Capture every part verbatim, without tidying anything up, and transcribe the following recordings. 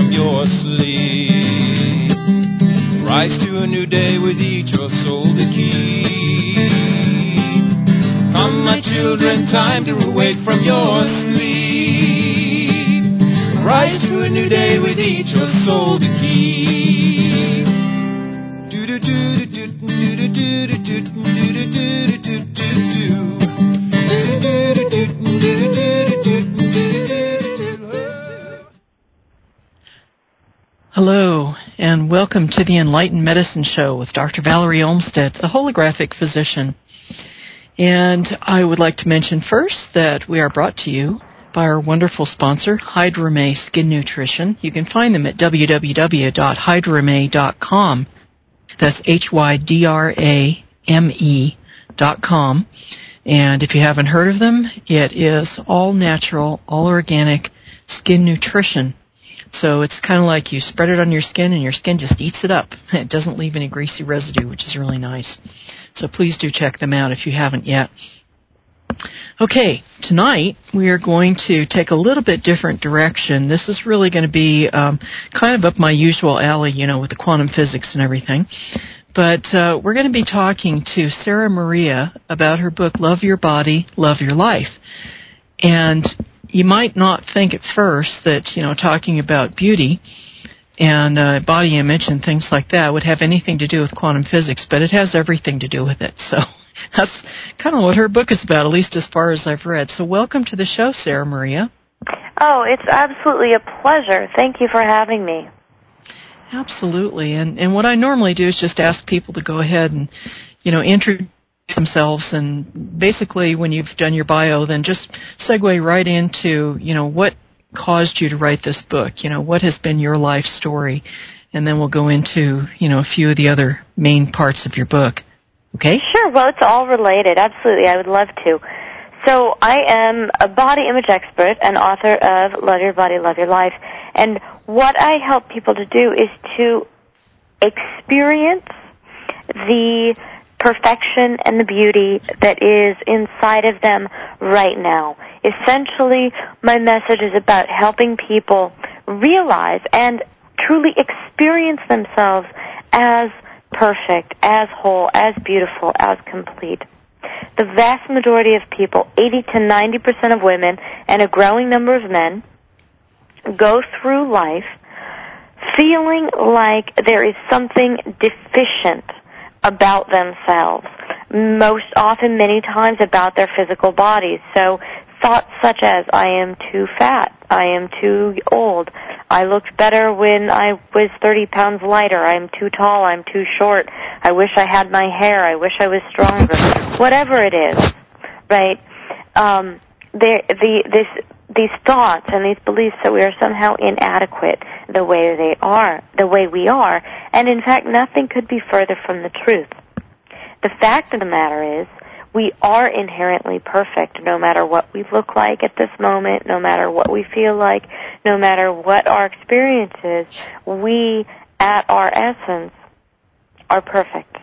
from your sleep. Rise to a new day with each your soul to keep. Come, my children, time to awake from your sleep. Rise to a new day with each your soul to keep. Do do do do do do do do do do do do. Hello, and welcome to the Enlightened Medicine Show with Doctor Valerie Olmstead, the holographic physician. And I would like to mention first that we are brought to you by our wonderful sponsor, Hydrame Skin Nutrition. You can find them at w w w dot hydrame dot com. That's H Y D R A M E dot com. And if you haven't heard of them, it is all natural, all organic skin nutrition. So it's kind of like you spread it on your skin and your skin just eats it up. It doesn't leave any greasy residue, which is really nice. So please do check them out if you haven't yet. Okay, tonight we are going to take a little bit different direction. This is really going to be um, kind of up my usual alley, you know, with the quantum physics and everything. But uh, we're going to be talking to Sarah Maria about her book, Love Your Body, Love Your Life. And you might not think at first that, you know, talking about beauty and uh, body image and things like that would have anything to do with quantum physics, but it has everything to do with it. So that's kind of what her book is about, at least as far as I've read. So welcome to the show, Sarah Maria. Oh, it's absolutely a pleasure. Thank you for having me. Absolutely. And and what I normally do is just ask people to go ahead and, you know, introduce themselves, and basically when you've done your bio, then just segue right into, you know, what caused you to write this book, you know, what has been your life story, and then we'll go into, you know, a few of the other main parts of your book. Okay? Sure. Well, it's all related. Absolutely. I would love to. So I am a body image expert and author of Love Your Body, Love Your Life. And what I help people to do is to experience the perfection and the beauty that is inside of them right now. Essentially, my message is about helping people realize and truly experience themselves as perfect, as whole, as beautiful, as complete. The vast majority of people, eighty to ninety percent of women and a growing number of men, go through life feeling like there is something deficient about themselves, most often, many times, about their physical bodies. So thoughts such as, I am too fat, I am too old, I looked better when I was thirty pounds lighter, I am too tall, I'm too short, I wish I had my hair, I wish I was stronger, whatever it is, right? Um, there, the, this, these thoughts and these beliefs that we are somehow inadequate the way they are, the way we are, and in fact nothing could be further from the truth. The fact of the matter is, we are inherently perfect no matter what we look like at this moment, no matter what we feel like, no matter what our experience is. We, at our essence, are perfect.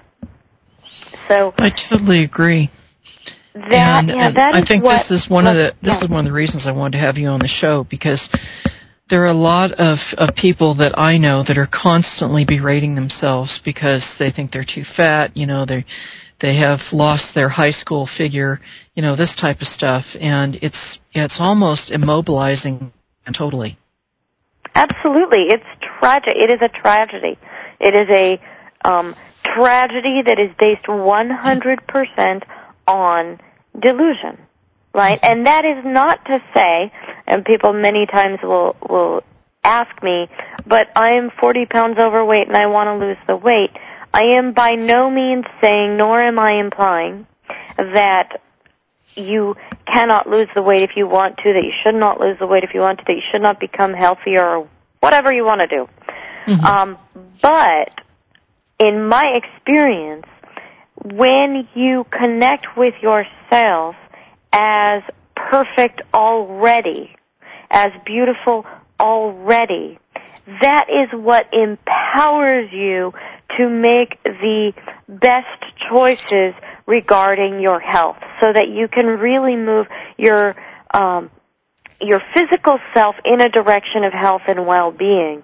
So I totally agree. That, and yeah, and that I is think what, this is one what, of the this yeah. is one of the reasons I wanted to have you on the show, because there are a lot of, of people that I know that are constantly berating themselves because they think they're too fat, you know, they they have lost their high school figure, you know, this type of stuff, and it's it's almost immobilizing totally. Absolutely. It's tragic. It is a tragedy. It is a um, tragedy that is based one hundred percent on delusion, right? And that is not to say, and people many times will will ask me, but I am forty pounds overweight and I want to lose the weight. I am by no means saying, nor am I implying, that you cannot lose the weight if you want to, that you should not lose the weight if you want to, that you should not become healthier or whatever you want to do. Mm-hmm. Um, but in my experience, when you connect with yourself as perfect already, as beautiful already, that is what empowers you to make the best choices regarding your health, so that you can really move your um, your physical self in a direction of health and well-being.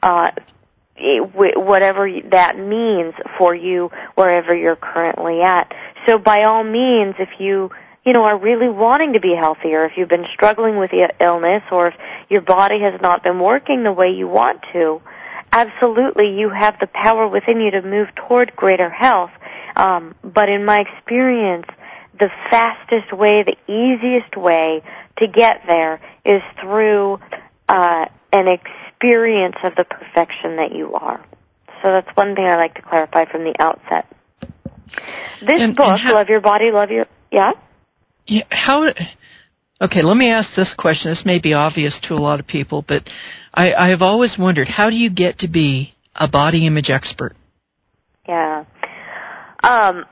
uh, whatever that means for you wherever you're currently at. So by all means, if you, you know, are really wanting to be healthier, if you've been struggling with illness, or if your body has not been working the way you want to, absolutely you have the power within you to move toward greater health. Um, but in my experience, the fastest way, the easiest way to get there is through uh, an experience of the perfection that you are. So that's one thing I like to clarify from the outset. This and, book, and how, Love Your Body, Love Your... Yeah? Yeah, how... Okay, let me ask this question. This may be obvious to a lot of people, but I, I have always wondered, how do you get to be a body image expert? Yeah. Um...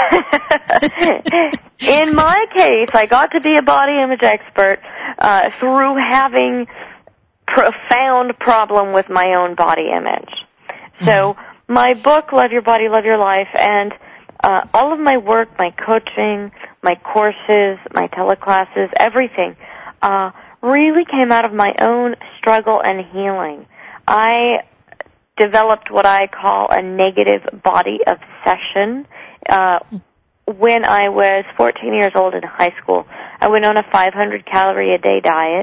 In my case, I got to be a body image expert uh, through having profound problem with my own body image. So my book, Love Your Body, Love Your Life, and uh, all of my work, my coaching, my courses, my teleclasses, everything, uh, really came out of my own struggle and healing. I developed what I call a negative body obsession. Uh, when I was fourteen years old in high school, I went on a five hundred calorie a day diet,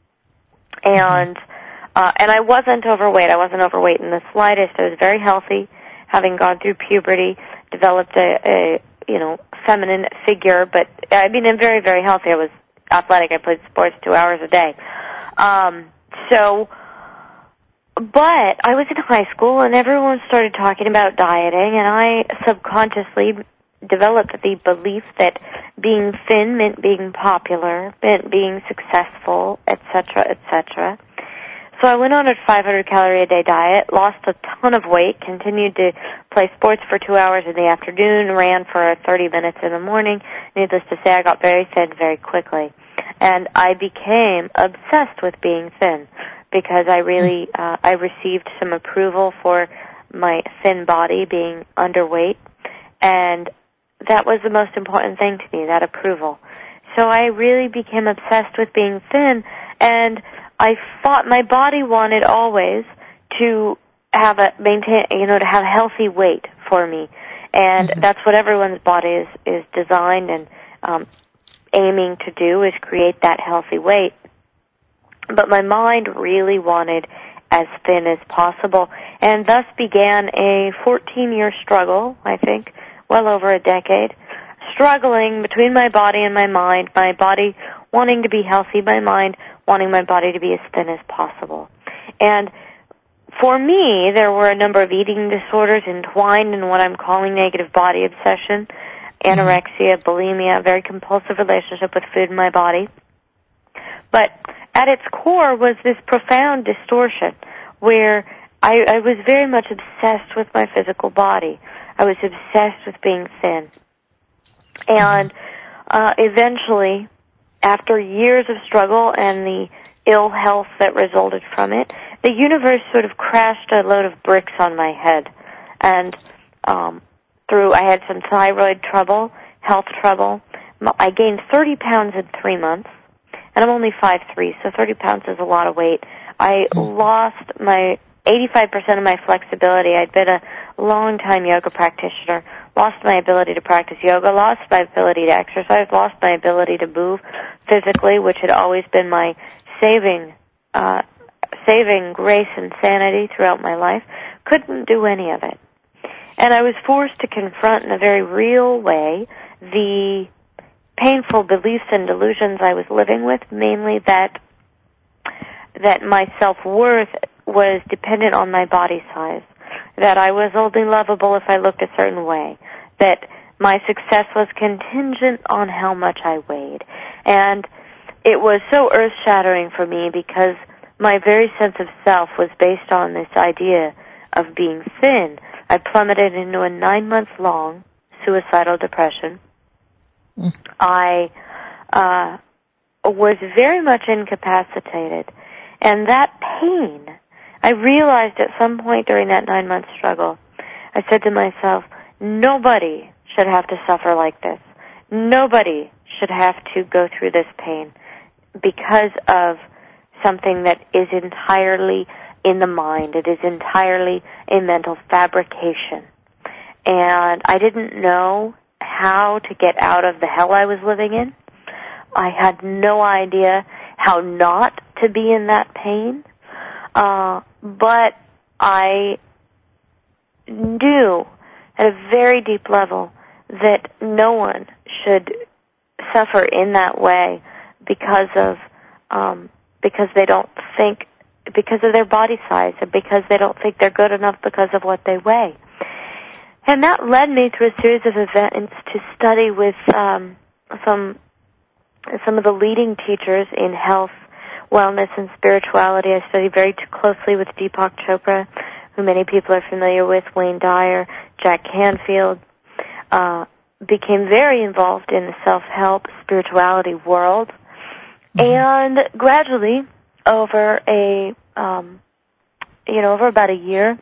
and uh, and I wasn't overweight. I wasn't overweight in the slightest. I was very healthy, having gone through puberty, developed a, a you know feminine figure. But I mean, I'm very very healthy. I was athletic. I played sports two hours a day. Um, so. But I was in high school, and everyone started talking about dieting, and I subconsciously developed the belief that being thin meant being popular, meant being successful, et cetera, et cetera. So I went on a five hundred calorie a day diet, lost a ton of weight, continued to play sports for two hours in the afternoon, ran for thirty minutes in the morning. Needless to say, I got very thin very quickly. And I became obsessed with being thin, because I really, uh, I received some approval for my thin body being underweight, and that was the most important thing to me, that approval. So I really became obsessed with being thin, and I thought my body wanted always to have a, maintain, you know, to have healthy weight for me, and mm-hmm. that's what everyone's body is, is designed and um, aiming to do, is create that healthy weight. But my mind really wanted as thin as possible, and thus began a fourteen-year struggle, I think, well over a decade, struggling between my body and my mind, my body wanting to be healthy, my mind wanting my body to be as thin as possible. And for me, there were a number of eating disorders entwined in what I'm calling negative body obsession, anorexia, bulimia, a very compulsive relationship with food in my body. But at its core was this profound distortion where I, I was very much obsessed with my physical body. I was obsessed with being thin. And uh, eventually, after years of struggle and the ill health that resulted from it, the universe sort of crashed a load of bricks on my head. And um, through, I had some thyroid trouble, health trouble. I gained thirty pounds in three months. And I'm only five three, so thirty pounds is a lot of weight. I lost my eighty-five percent of my flexibility. I'd been a long-time yoga practitioner, lost my ability to practice yoga, lost my ability to exercise, lost my ability to move physically, which had always been my saving, uh, saving grace and sanity throughout my life. Couldn't do any of it. And I was forced to confront in a very real way the painful beliefs and delusions I was living with, mainly that that my self-worth was dependent on my body size, that I was only lovable if I looked a certain way, that my success was contingent on how much I weighed. And it was so earth-shattering for me because my very sense of self was based on this idea of being thin. I plummeted into a nine-month-long suicidal depression. I uh, was very much incapacitated, and that pain, I realized at some point during that nine-month struggle, I said to myself, nobody should have to suffer like this. Nobody should have to go through this pain because of something that is entirely in the mind. It is entirely a mental fabrication. And I didn't know how to get out of the hell I was living in. I had no idea how not to be in that pain. Uh, but I knew at a very deep level that no one should suffer in that way because of um, because they don't think, because of their body size, or because they don't think they're good enough because of what they weigh. And that led me through a series of events to study with um, some some of the leading teachers in health, wellness, and spirituality. I studied very closely with Deepak Chopra, who many people are familiar with, Wayne Dyer, Jack Canfield. Uh, became very involved in the self-help spirituality world, mm-hmm. and gradually, over a um, you know over about a year,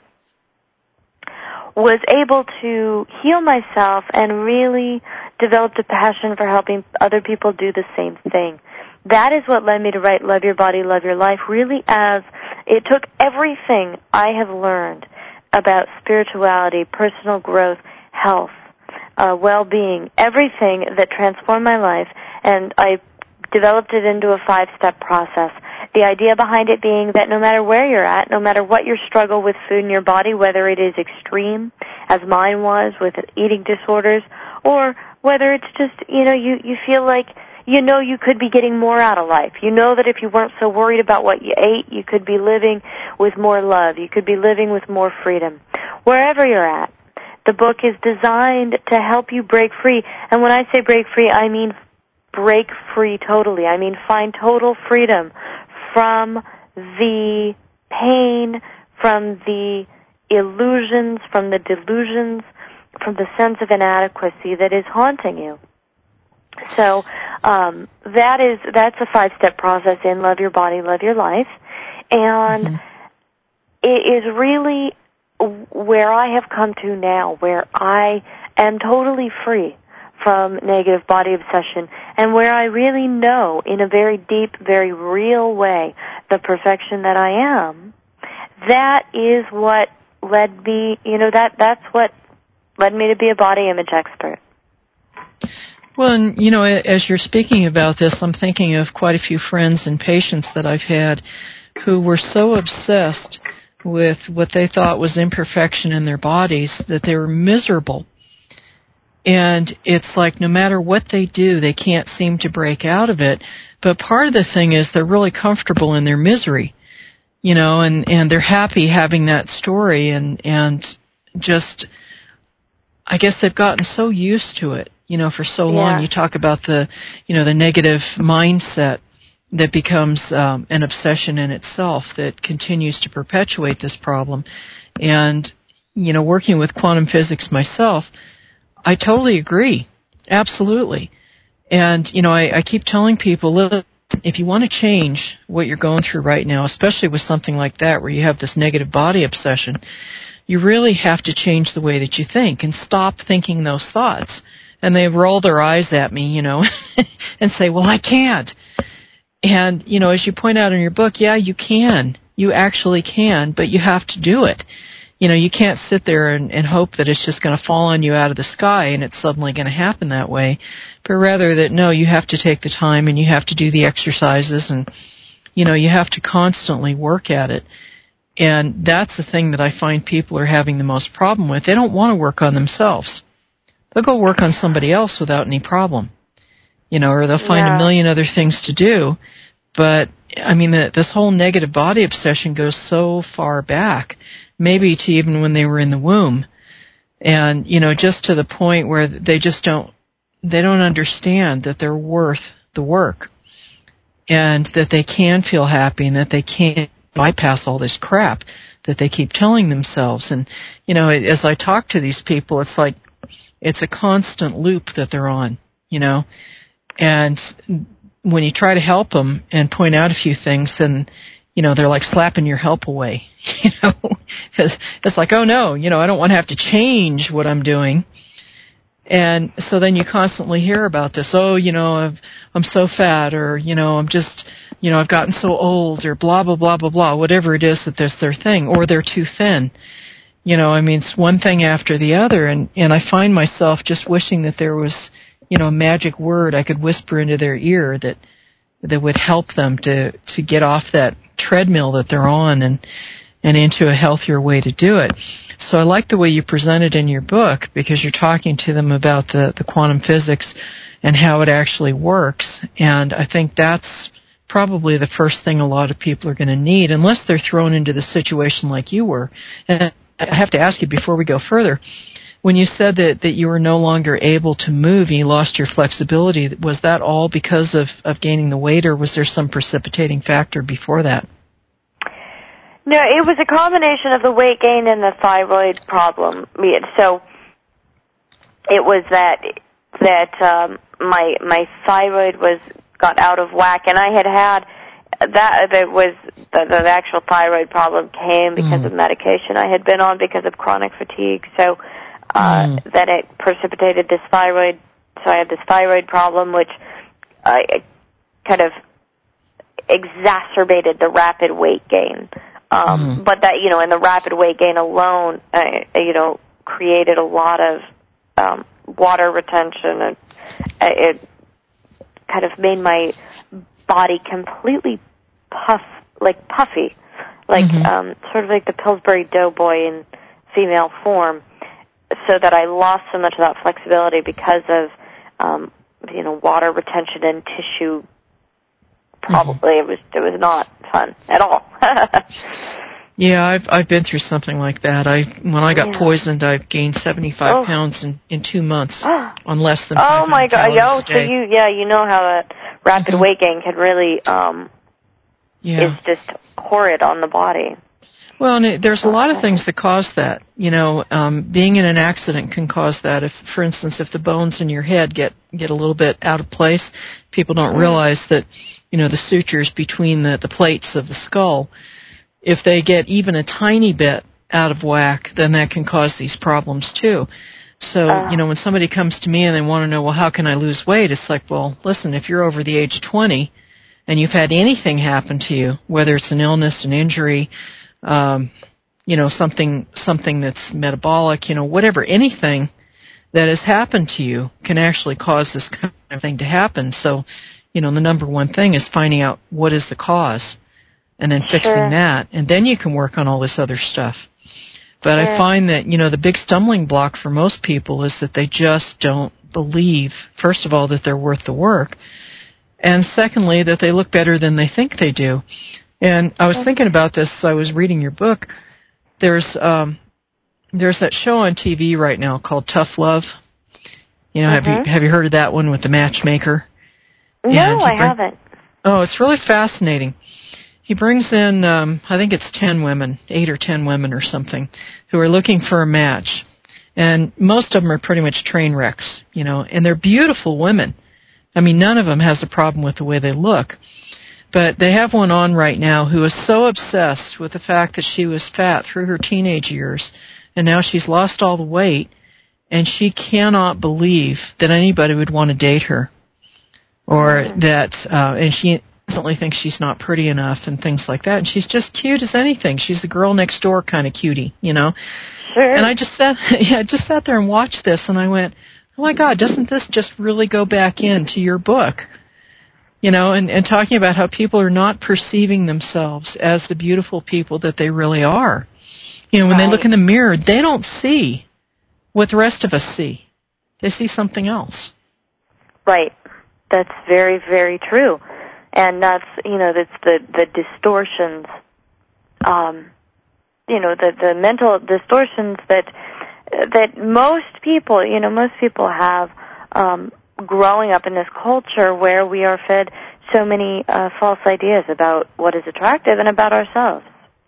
was able to heal myself and really developed a passion for helping other people do the same thing. That is what led me to write Love Your Body, Love Your Life, really as it took everything I have learned about spirituality, personal growth, health, uh, well-being, everything that transformed my life, and I developed it into a five-step process. The idea behind it being that no matter where you're at, no matter what your struggle with food in your body, whether it is extreme, as mine was with eating disorders, or whether it's just, you know, you, you feel like you know you could be getting more out of life. You know that if you weren't so worried about what you ate, you could be living with more love. You could be living with more freedom. Wherever you're at, the book is designed to help you break free. And when I say break free, I mean break free totally. I mean find total freedom from the pain, from the illusions, from the delusions, from the sense of inadequacy that is haunting you. So um, that is that's a five-step process in Love Your Body, Love Your Life, and mm-hmm. it is really where I have come to now, where I am totally free from negative body obsession, and where I really know in a very deep, very real way the perfection that I am. That is what led me, you know, that that's what led me to be a body image expert. Well, and, you know, as you're speaking about this, I'm thinking of quite a few friends and patients that I've had who were so obsessed with what they thought was imperfection in their bodies that they were miserable. And it's like no matter what they do, they can't seem to break out of it. But part of the thing is they're really comfortable in their misery, you know, and, and they're happy having that story, and, and just, I guess they've gotten so used to it, you know, for so long. Yeah. You talk about the, you know, the negative mindset that becomes um, an obsession in itself that continues to perpetuate this problem. And, you know, working with quantum physics myself, I totally agree. Absolutely. And, you know, I, I keep telling people, look, if you want to change what you're going through right now, especially with something like that where you have this negative body obsession, you really have to change the way that you think and stop thinking those thoughts. And they roll their eyes at me, you know, and say, well, I can't. And, you know, as you point out in your book, yeah, you can. You actually can, but you have to do it. You know, you can't sit there and, and hope that it's just going to fall on you out of the sky and it's suddenly going to happen that way. But rather that, no, you have to take the time and you have to do the exercises and, you know, you have to constantly work at it. And that's the thing that I find people are having the most problem with. They don't want to work on themselves. They'll go work on somebody else without any problem. You know, or they'll find yeah. a million other things to do. But, I mean, the, this whole negative body obsession goes so far back, maybe to even when they were in the womb. And, you know, just to the point where they just don't, they don't understand that they're worth the work and that they can feel happy and that they can't bypass all this crap that they keep telling themselves. And, you know, as I talk to these people, it's like it's a constant loop that they're on, you know. And when you try to help them and point out a few things, then, you know, they're like slapping your help away, you know. It's, it's like, oh, no, you know, I don't want to have to change what I'm doing. And so then you constantly hear about this, oh, you know, I've, I'm so fat, or, you know, I'm just, you know, I've gotten so old, or blah, blah, blah, blah, blah, whatever it is that that's their thing, or they're too thin. You know, I mean, it's one thing after the other, and, and I find myself just wishing that there was, you know, a magic word I could whisper into their ear that that would help them to, to get off that treadmill that they're on and and into a healthier way to do it. So I like the way you present it in your book, because you're talking to them about the, the quantum physics and how it actually works. And I think that's probably the first thing a lot of people are going to need, unless they're thrown into the situation like you were. And I have to ask you before we go further, when you said that, that you were no longer able to move and you lost your flexibility, was that all because of, of gaining the weight, or was there some precipitating factor before that? No, it was a combination of the weight gain and the thyroid problem. So it was that that um, my my thyroid was got out of whack, and I had had that. That was the, the actual thyroid problem came because mm. of medication I had been on because of chronic fatigue. So uh, mm. then it precipitated this thyroid. So I had this thyroid problem, which uh, kind of exacerbated the rapid weight gain. Um, mm. But that, you know, and the rapid weight gain alone, uh, you know, created a lot of um, water retention, and uh, it kind of made my body completely puff, like puffy, like mm-hmm. um, sort of like the Pillsbury Doughboy in female form, so that I lost so much of that flexibility because of, um, you know, water retention and tissue. Probably mm-hmm. it was it was not fun at all. Yeah, I've I've been through something like that. I when I got yeah. poisoned, I gained seventy-five oh. pounds in, in two months on less than five hundred oh my god! calories Oh, so you yeah, you know how a rapid mm-hmm. weight gain can really um yeah. is just horrid on the body. Well, and it, there's a lot of things that cause that. You know, um, being in an accident can cause that. If, for instance, if the bones in your head get get a little bit out of place, people don't mm. realize that, you know, the sutures between the, the plates of the skull, if they get even a tiny bit out of whack, then that can cause these problems too. So, uh. you know, when somebody comes to me and they want to know, well, how can I lose weight? It's like, well, listen, if you're over the age of twenty and you've had anything happen to you, whether it's an illness, an injury, um, you know, something something that's metabolic, you know, whatever, anything that has happened to you can actually cause this kind of thing to happen. So, you know, the number one thing is finding out what is the cause and then fixing sure. that, and then you can work on all this other stuff. But sure. I find that, you know, the big stumbling block for most people is that they just don't believe, first of all, that they're worth the work, and secondly, that they look better than they think they do. And I was thinking about this as I was reading your book. There's um, there's that show on T V right now called Tough Love. You know, mm-hmm. have you have you heard of that one with the matchmaker? No, I bring, haven't. Oh, it's really fascinating. He brings in, um, I think it's ten women, eight or ten women or something, who are looking for a match. And most of them are pretty much train wrecks, you know, and they're beautiful women. I mean, none of them has a problem with the way they look. But they have one on right now who is so obsessed with the fact that she was fat through her teenage years, and now she's lost all the weight, and she cannot believe that anybody would want to date her, or mm. that, uh, and she instantly thinks she's not pretty enough and things like that. And she's just cute as anything. She's the girl next door kind of cutie, you know. Sure. And I just sat, yeah, I just sat there and watched this, and I went, oh my God, doesn't this just really go back into your book? You know, and, and talking about how people are not perceiving themselves as the beautiful people that they really are. You know, when right. they look in the mirror, they don't see what the rest of us see. They see something else. Right. That's very, very true. And that's, you know, that's the, the distortions, um, you know, the, the mental distortions that, that most people, you know, most people have, um, growing up in this culture where we are fed so many uh, false ideas about what is attractive and about ourselves.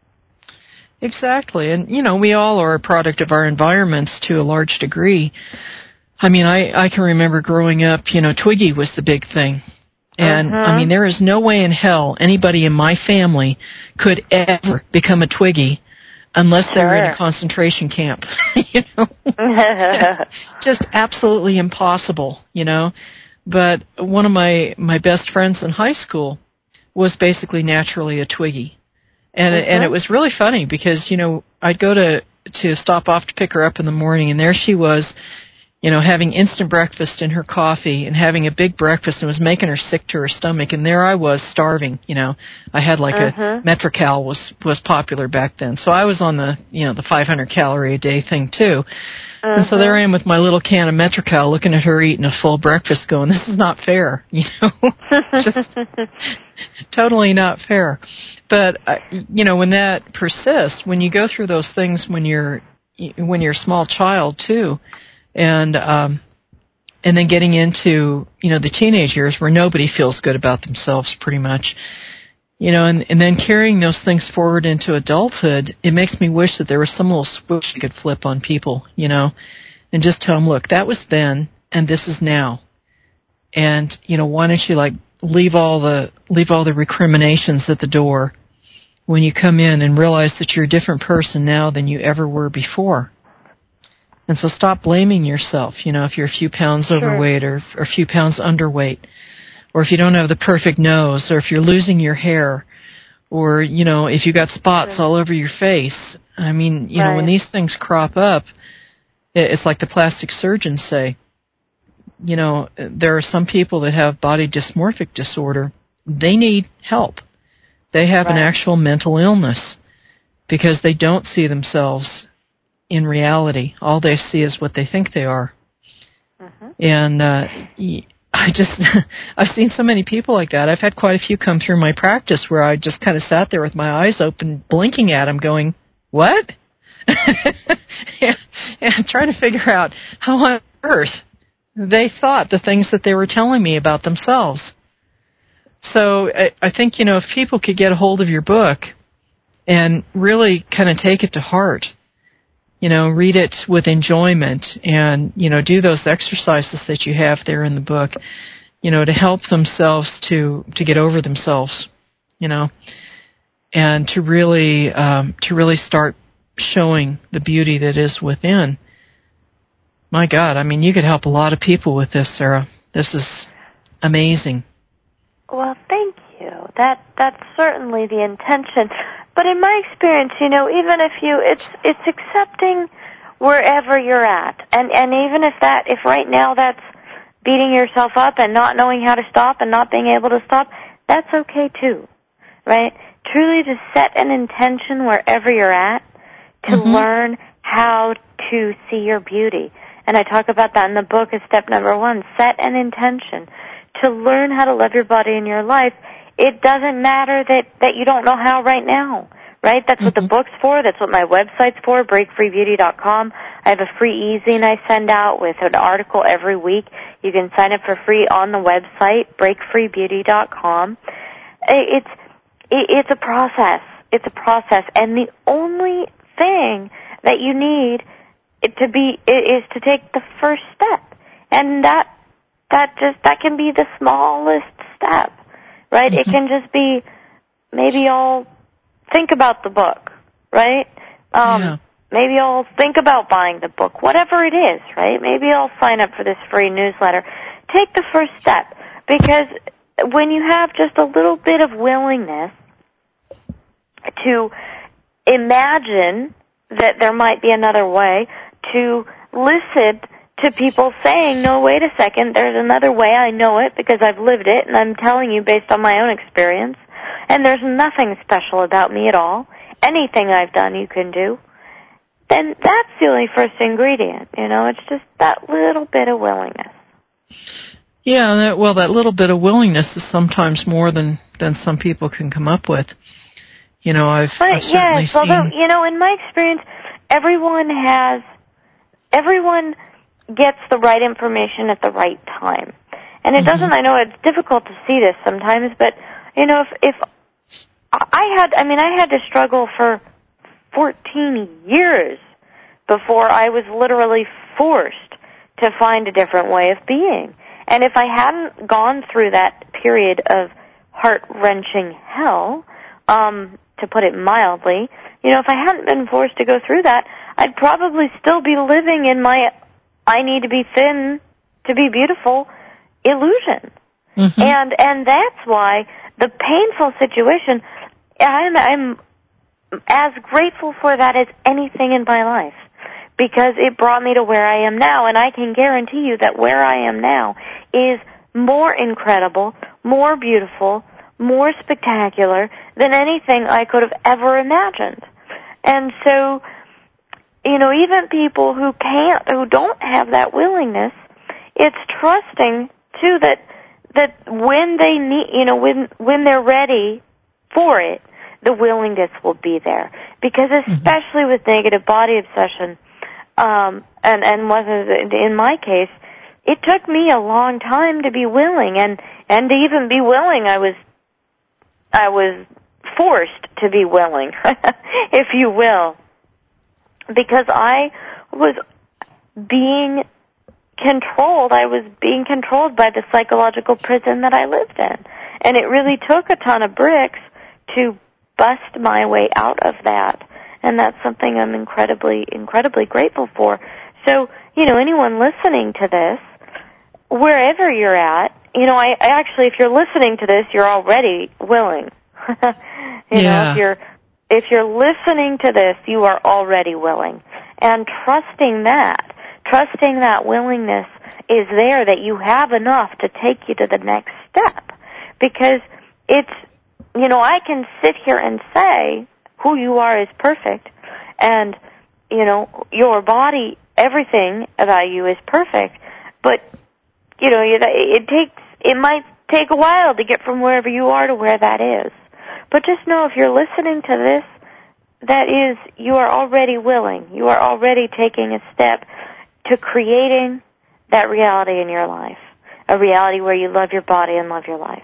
Exactly. And, you know, we all are a product of our environments to a large degree. I mean, I, I can remember growing up, you know, Twiggy was the big thing. And, uh-huh. I mean, there is no way in hell anybody in my family could ever become a Twiggy unless Sure. they're in a concentration camp. You know, just absolutely impossible. You know, but one of my my best friends in high school was basically naturally a Twiggy, and mm-hmm. and it was really funny because you know I'd go to to stop off to pick her up in the morning, and there she was. You know, having instant breakfast in her coffee and having a big breakfast and was making her sick to her stomach. And there I was starving, you know. I had like uh-huh. a Metro-Cal was, was popular back then. So I was on the, you know, the five hundred calorie a day thing too. Uh-huh. And so there I am with my little can of Metro-Cal looking at her eating a full breakfast going, this is not fair, you know. Just totally not fair. But, uh, you know, when that persists, when you go through those things when you're, when you're a small child too, And um, and then getting into, you know, the teenage years where nobody feels good about themselves pretty much, you know, and, and then carrying those things forward into adulthood, it makes me wish that there was some little switch you could flip on people, you know, and just tell them, look, that was then and this is now. And, you know, why don't you, like, leave all the leave all the recriminations at the door when you come in and realize that you're a different person now than you ever were before. And so stop blaming yourself, you know, if you're a few pounds sure. overweight or, or a few pounds underweight, or if you don't have the perfect nose, or if you're losing your hair, or, you know, if you got spots sure. all over your face. I mean, you right. know, when these things crop up, it's like the plastic surgeons say, you know, there are some people that have body dysmorphic disorder. They need help. They have right. an actual mental illness because they don't see themselves in reality. All they see is what they think they are. Uh-huh. And uh, I just, I've seen so many people like that. I've had quite a few come through my practice where I just kind of sat there with my eyes open, blinking at them, going, what? and, and trying to figure out how on earth they thought the things that they were telling me about themselves. So I, I think, you know, if people could get a hold of your book and really kind of take it to heart, you know, read it with enjoyment and, you know, do those exercises that you have there in the book, you know, to help themselves to, to get over themselves, you know, and to really, um, to really start showing the beauty that is within. My God, I mean, you could help a lot of people with this, Sarah. This is amazing. Well, thank you. That that's certainly the intention. But in my experience, you know, even if you, it's it's accepting wherever you're at, and and even if that, if right now that's beating yourself up and not knowing how to stop and not being able to stop, that's okay too, right? Truly to set an intention wherever you're at to mm-hmm. learn how to see your beauty. And I talk about that in the book as step number one, set an intention to learn how to love your body and your life. It doesn't matter that, that you don't know how right now, right? That's mm-hmm. what the book's for. That's what my website's for, break free beauty dot com. I have a free e-zine I send out with an article every week. You can sign up for free on the website, break free beauty dot com. It's, it's a process. It's a process. And the only thing that you need to be is to take the first step. And that that just that can be the smallest step, right? Mm-hmm. It can just be maybe I'll think about the book, right? Um, yeah. Maybe I'll think about buying the book, whatever it is, right? Maybe I'll sign up for this free newsletter. Take the first step, because when you have just a little bit of willingness to imagine that there might be another way, to listen to people saying, no, wait a second, there's another way, I know it because I've lived it, and I'm telling you based on my own experience, and there's nothing special about me at all. Anything I've done you can do. Then that's the only first ingredient, you know, it's just that little bit of willingness. Yeah, that, well, that little bit of willingness is sometimes more than, than some people can come up with. You know, I've, but, I've certainly yes, seen... although, you know, in my experience, everyone has, everyone gets the right information at the right time. And it mm-hmm. doesn't, I know it's difficult to see this sometimes, but, you know, if, if I had, I mean, I had to struggle for fourteen years before I was literally forced to find a different way of being. And if I hadn't gone through that period of heart-wrenching hell, um, to put it mildly, you know, if I hadn't been forced to go through that, I'd probably still be living in my I need to be thin to be beautiful illusion. Mm-hmm. And and that's why the painful situation, I'm, I'm as grateful for that as anything in my life, because it brought me to where I am now, and I can guarantee you that where I am now is more incredible, more beautiful, more spectacular than anything I could have ever imagined. And so, you know, even people who can't, who don't have that willingness, it's trusting too that that when they need, you know, when when they're ready for it, the willingness will be there. Because especially mm-hmm. with negative body obsession, um, and and was in my case, it took me a long time to be willing, and and to even be willing, I was I was forced to be willing, if you will, because I was being controlled. I was being controlled by the psychological prison that I lived in, and it really took a ton of bricks to bust my way out of that, and that's something I'm incredibly, incredibly grateful for. So, you know, anyone listening to this, wherever you're at, you know, I, I actually, if you're listening to this, you're already willing. you yeah. know, if you're if you're listening to this, you are already willing, and trusting that, trusting that willingness is there, that you have enough to take you to the next step, because it's, you know, I can sit here and say who you are is perfect, and, you know, your body, everything about you is perfect, but, you know, it takes, it might take a while to get from wherever you are to where that is. But just know, if you're listening to this, that is, you are already willing. You are already taking a step to creating that reality in your life, a reality where you love your body and love your life.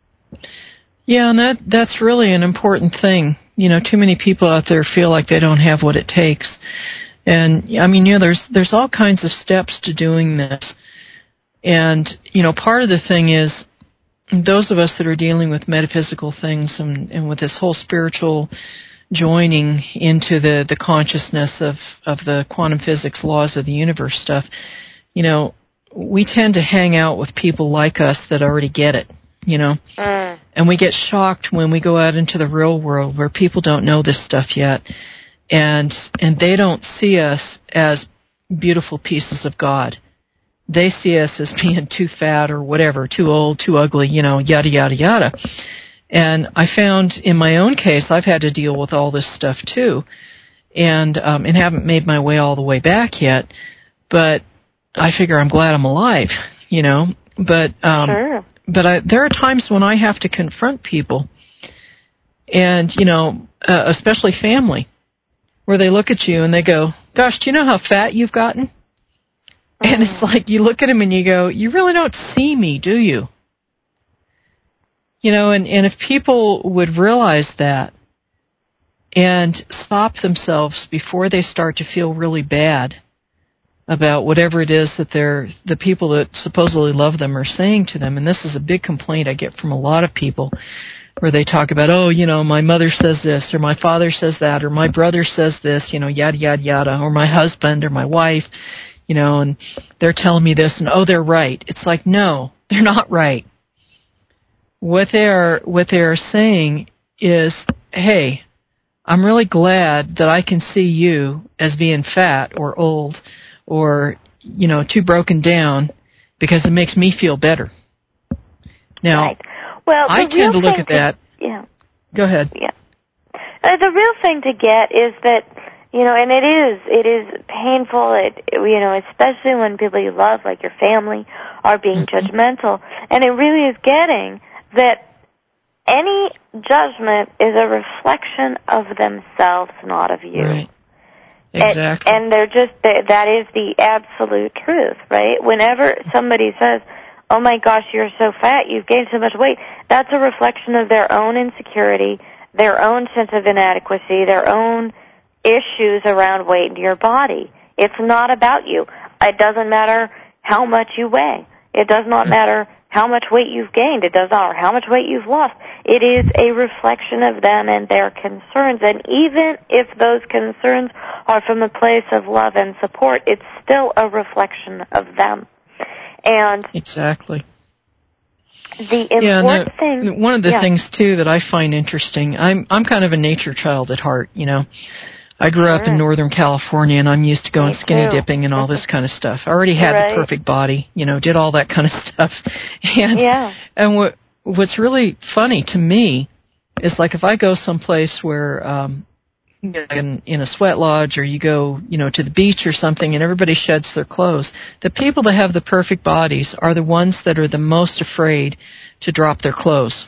Yeah, and that that's really an important thing. You know, too many people out there feel like they don't have what it takes. And, I mean, you know, there's there's all kinds of steps to doing this. And, you know, part of the thing is, those of us that are dealing with metaphysical things and, and with this whole spiritual joining into the, the consciousness of, of the quantum physics laws of the universe stuff, you know, we tend to hang out with people like us that already get it, you know. Mm. And we get shocked when we go out into the real world where people don't know this stuff yet, and and they don't see us as beautiful pieces of God. They see us as being too fat or whatever, too old, too ugly, you know, yada, yada, yada. And I found in my own case, I've had to deal with all this stuff too, and um, and haven't made my way all the way back yet. But I figure I'm glad I'm alive, you know. But um, sure. but I, there are times when I have to confront people, and, you know, uh, especially family, where they look at you and they go, "Gosh, do you know how fat you've gotten?" And it's like, you look at them and you go, you really don't see me, do you? You know, and, and if people would realize that and stop themselves before they start to feel really bad about whatever it is that they're, the people that supposedly love them are saying to them, and this is a big complaint I get from a lot of people, where they talk about, oh, you know, my mother says this, or my father says that, or my brother says this, you know, yada, yada, yada, or my husband or my wife, you know, and they're telling me this, and oh, they're right. It's like, no, they're not right. What they are, what they are saying is, hey, I'm really glad that I can see you as being fat or old or, you know, too broken down, because it makes me feel better. Now, right. Well, I tend to look at that. To, yeah. Go ahead. Yeah. Uh, the real thing to get is that, you know, and it is, it is painful, it, you know, especially when people you love, like your family, are being mm-hmm. judgmental. And it really is getting that any judgment is a reflection of themselves, not of you. Right. Exactly. And, and they're just, that is the absolute truth, right? Whenever somebody says, oh my gosh, you're so fat, you've gained so much weight, that's a reflection of their own insecurity, their own sense of inadequacy, their own issues around weight in your body. It's not about you. It doesn't matter how much you weigh. It does not matter how much weight you've gained. It does not matter how much weight you've lost. It is a reflection of them and their concerns. And even if those concerns are from a place of love and support, it's still a reflection of them. And exactly. The important yeah, the, thing. One of the yeah. things too that I find interesting. I'm I'm kind of a nature child at heart. You know, I grew sure. up in Northern California, and I'm used to going Me skinny too. dipping and all this kind of stuff. I already had right. the perfect body. You know, did all that kind of stuff. And yeah. and what what's really funny to me is like if I go someplace where. Um, In, in a sweat lodge, or you go, you know, to the beach or something, and everybody sheds their clothes. The people that have the perfect bodies are the ones that are the most afraid to drop their clothes.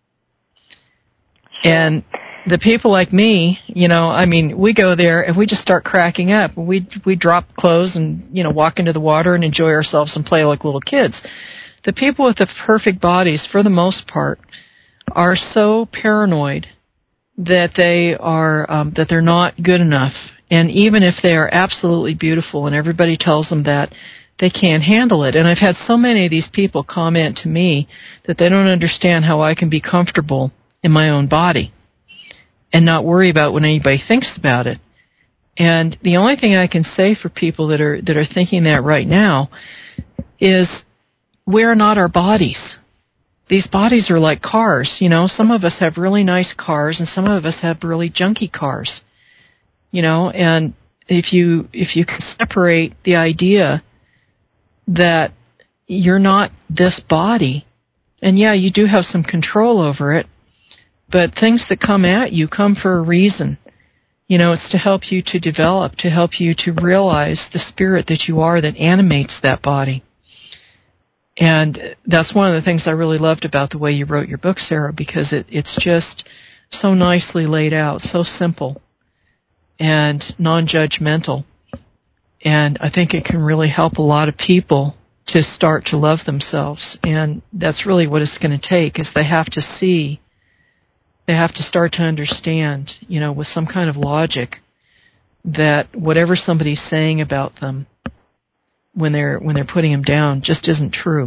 Sure. And the people like me, you know, I mean, we go there and we just start cracking up. We we drop clothes and, you know, walk into the water and enjoy ourselves and play like little kids. The people with the perfect bodies, for the most part, are so paranoid that they are um, that they're not good enough, and even if they are absolutely beautiful and everybody tells them that, they can't handle it. And I've had so many of these people comment to me that they don't understand how I can be comfortable in my own body and not worry about what anybody thinks about it. And the only thing I can say for people that are that are thinking that right now is we're not our bodies. These bodies are like cars, you know. Some of us have really nice cars, and some of us have really junky cars, you know. And if you if you can separate the idea that you're not this body, and yeah, you do have some control over it, but things that come at you come for a reason. You know, it's to help you to develop, to help you to realize the spirit that you are that animates that body. And that's one of the things I really loved about the way you wrote your book, Sarah, because it, it's just so nicely laid out, so simple and non-judgmental. And I think it can really help a lot of people to start to love themselves. And that's really what it's going to take, is they have to see, they have to start to understand, you know, with some kind of logic, that whatever somebody's saying about them when they're when they're putting them down just isn't true.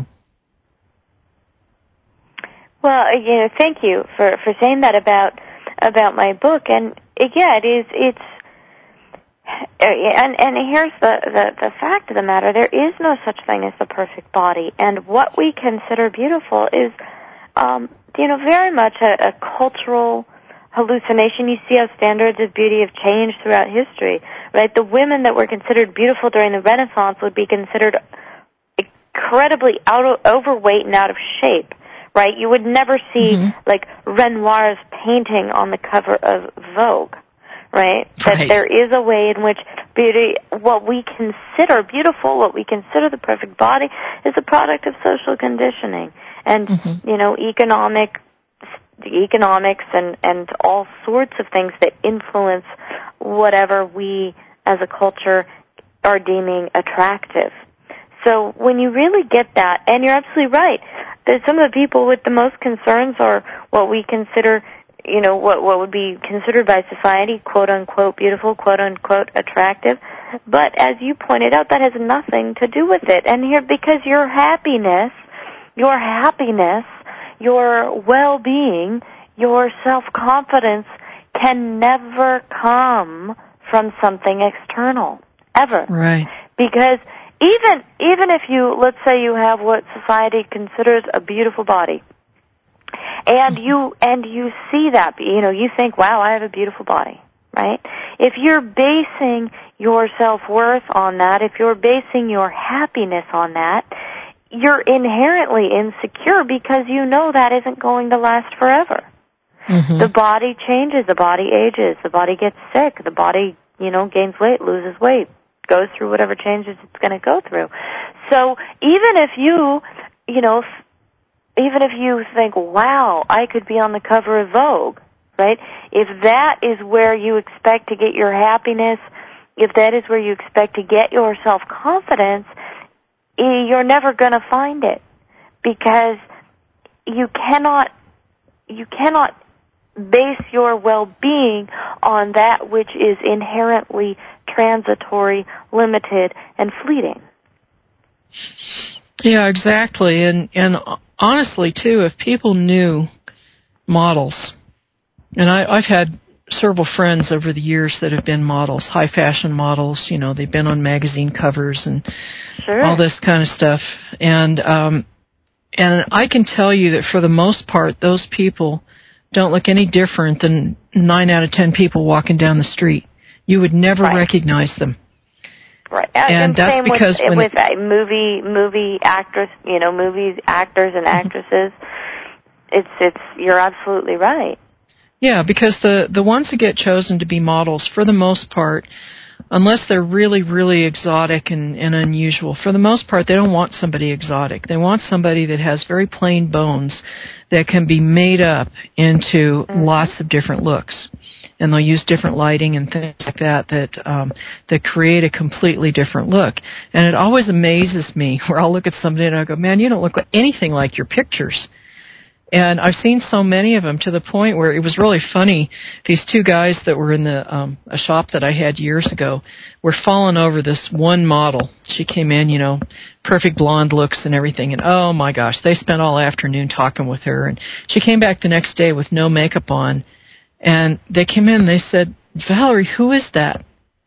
Well, you know, thank you for, for saying that about about my book. And yeah, it is. It's and and here's the, the the fact of the matter: there is no such thing as the perfect body, and what we consider beautiful is, um, you know, very much a, a cultural hallucination. You see how standards of beauty have changed throughout history, right? The women that were considered beautiful during the Renaissance would be considered incredibly out of, overweight and out of shape, right? You would never see, mm-hmm. like, Renoir's painting on the cover of Vogue, right? right? That there is a way in which beauty, what we consider beautiful, what we consider the perfect body, is a product of social conditioning and, mm-hmm. you know, economic the economics and, and all sorts of things that influence whatever we as a culture are deeming attractive. So when you really get that, and you're absolutely right, that some of the people with the most concerns are what we consider, you know, what, what would be considered by society, quote unquote beautiful, quote unquote attractive. But as you pointed out, that has nothing to do with it. And here, because your happiness, your happiness, your well-being, your self-confidence can never come from something external, ever. Right. Because even even if you, let's say you have what society considers a beautiful body, and you and you see that, you know, you think, wow, I have a beautiful body, right? If you're basing your self-worth on that, if you're basing your happiness on that, you're inherently insecure because you know that isn't going to last forever. Mm-hmm. The body changes, the body ages, the body gets sick, the body, you know, gains weight, loses weight, goes through whatever changes it's going to go through. So even if you, you know, even if you think, wow, I could be on the cover of Vogue, right? If that is where you expect to get your happiness, if that is where you expect to get your self-confidence, you're never going to find it, because you cannot you cannot base your well-being on that which is inherently transitory, limited, and fleeting. Yeah, exactly. And and honestly, too, if people knew models, and I, I've had several friends over the years that have been models, high fashion models. You know, they've been on magazine covers and sure. all this kind of stuff. And um, and I can tell you that for the most part, those people don't look any different than nine out of ten people walking down the street. You would never right. recognize them. Right, and, and that's same because with, when with uh, movie movie actors, you know, movies actors and actresses. It's it's you're absolutely right. Yeah, because the, the ones that get chosen to be models, for the most part, unless they're really, really exotic and, and unusual, for the most part, they don't want somebody exotic. They want somebody that has very plain bones that can be made up into mm-hmm. lots of different looks. And they'll use different lighting and things like that that um, that create a completely different look. And it always amazes me where I'll look at somebody and I'll go, man, you don't look like anything like your pictures. And I've seen so many of them to the point where it was really funny. These two guys that were in the um, a shop that I had years ago were falling over this one model. She came in, you know, perfect blonde looks and everything. And, oh, my gosh, they spent all afternoon talking with her. And she came back the next day with no makeup on. And they came in and they said, Valerie, who is that?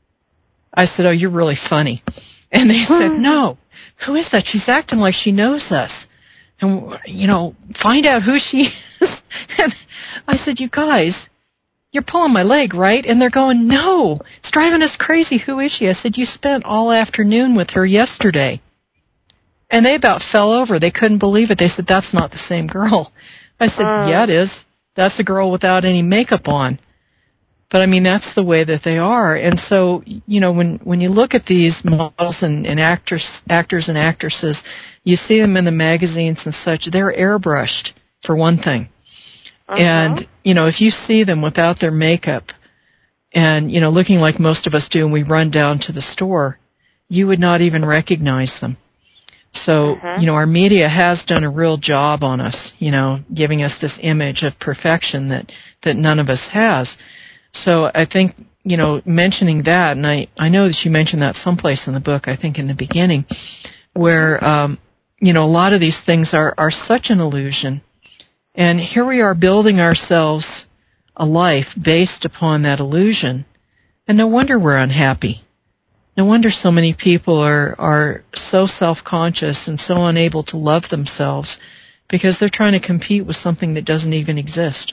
I said, oh, you're really funny. And they said, no, who is that? She's acting like she knows us. And, you know, find out who she is. And I said, you guys, you're pulling my leg, right? And they're going, no, it's driving us crazy. Who is she? I said, you spent all afternoon with her yesterday. And they about fell over. They couldn't believe it. They said, that's not the same girl. I said, uh. yeah, it is. That's a girl without any makeup on. But, I mean, that's the way that they are. And so, you know, when, when you look at these models and, and actors, actors and actresses, you see them in the magazines and such, they're airbrushed, for one thing. Uh-huh. And, you know, if you see them without their makeup and, you know, looking like most of us do and we run down to the store, you would not even recognize them. So, uh-huh. you know, our media has done a real job on us, you know, giving us this image of perfection that, that none of us has. So I think, you know, mentioning that, and I, I know that you mentioned that someplace in the book, I think in the beginning, where, um, you know, a lot of these things are, are such an illusion. And here we are building ourselves a life based upon that illusion. And no wonder we're unhappy. No wonder so many people are, are so self-conscious and so unable to love themselves because they're trying to compete with something that doesn't even exist.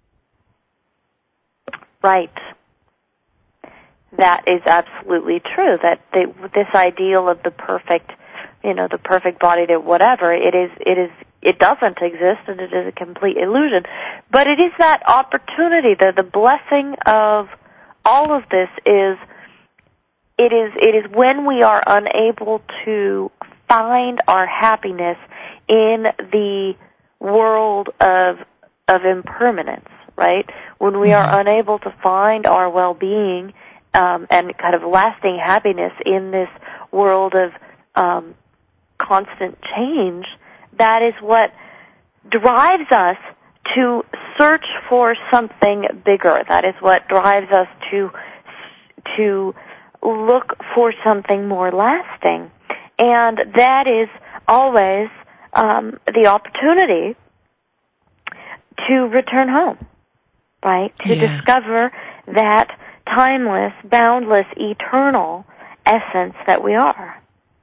Right. That is absolutely true. That they, this ideal of the perfect, you know, the perfect body to whatever, it is, it is, it doesn't exist, and it is a complete illusion. But it is that opportunity, the the blessing of all of this is, it is, it is when we are unable to find our happiness in the world of of impermanence. Right? When we are unable to find our well-being um, and kind of lasting happiness in this world of um, constant change, that is what drives us to search for something bigger. That is what drives us to to look for something more lasting. And that is always um, the opportunity to return home. Right? To yeah. discover that timeless, boundless, eternal essence that we are.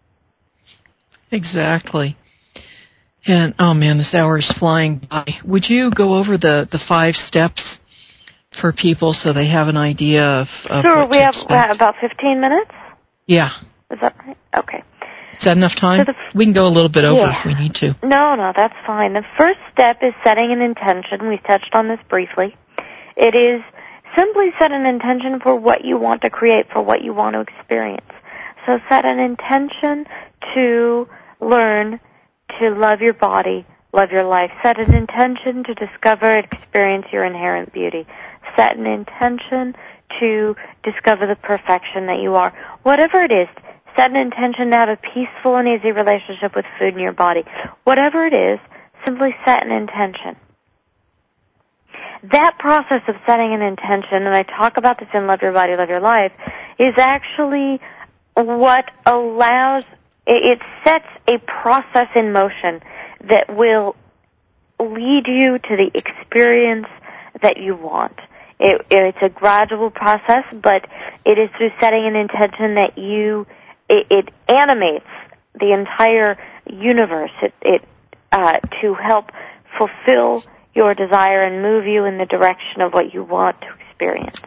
Exactly. And, oh man, this hour is flying by. Would you go over the, the five steps for people so they have an idea of, of Sure, what we to have, expect? we have about fifteen minutes? Yeah. Is that right? Okay. Is that enough time? So f- we can go a little bit over yeah. if we need to. No, no, that's fine. The first step is setting an intention. We touched on this briefly. It is simply set an intention for what you want to create, for what you want to experience. So set an intention to learn to love your body, love your life. Set an intention to discover and experience your inherent beauty. Set an intention to discover the perfection that you are. Whatever it is, set an intention to have a peaceful and easy relationship with food in your body. Whatever it is, simply set an intention. That process of setting an intention, and I talk about this in Love Your Body, Love Your Life, is actually what allows, it sets a process in motion that will lead you to the experience that you want. It, it's a gradual process, but it is through setting an intention that you, it, it animates the entire universe it, it uh, to help fulfill your desire and move you in the direction of what you want to experience.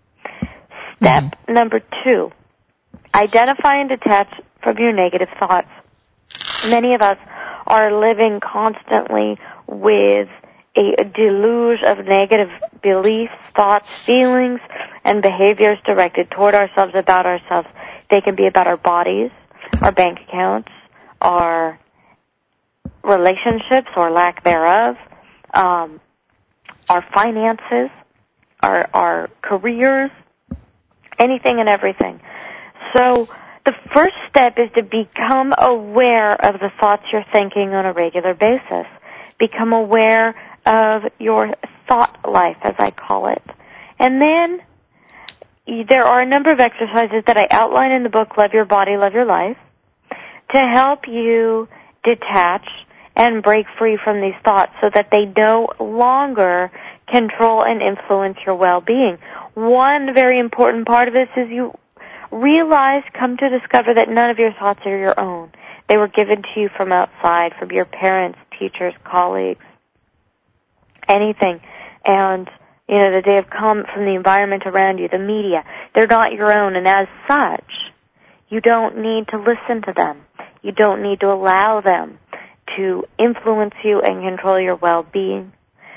Step mm-hmm. number two, identify and detach from your negative thoughts. Many of us are living constantly with a deluge of negative beliefs, thoughts, feelings, and behaviors directed toward ourselves, about ourselves. They can be about our bodies, our bank accounts, our relationships or lack thereof, um, our finances, our, our careers, anything and everything. So the first step is to become aware of the thoughts you're thinking on a regular basis. Become aware of your thought life, as I call it. And then there are a number of exercises that I outline in the book, Love Your Body, Love Your Life, to help you detach and break free from these thoughts so that they no longer control and influence your well-being. One very important part of this is you realize, come to discover that none of your thoughts are your own. They were given to you from outside, from your parents, teachers, colleagues, anything. And, you know, that they have come from the environment around you, the media. They're not your own, and as such, you don't need to listen to them. You don't need to allow them to influence you and control your well-being.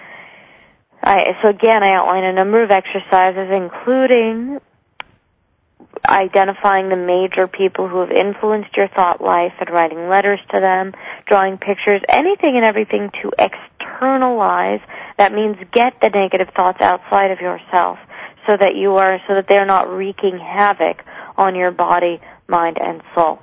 I, so again, I outline a number of exercises, including identifying the major people who have influenced your thought life and writing letters to them, drawing pictures, anything and everything to externalize. That means get the negative thoughts outside of yourself so that you are, so that they're not wreaking havoc on your body, mind, and soul.